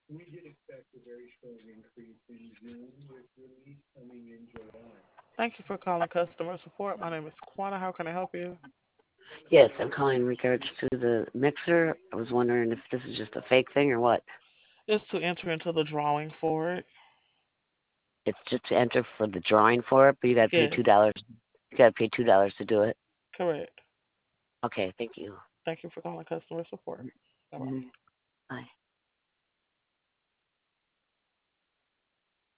Thank you for calling customer support. My name is Quana. How can I help you? Yes, I'm calling in regards to the mixer. I was wondering if this is just a fake thing or what. It's to enter into the drawing for it. It's just to enter for the drawing for it, but you got to pay Yes, $2. You got to pay $2 to do it. correct. Okay, thank you. Thank you for calling customer support. Bye bye. Mhm. Bye.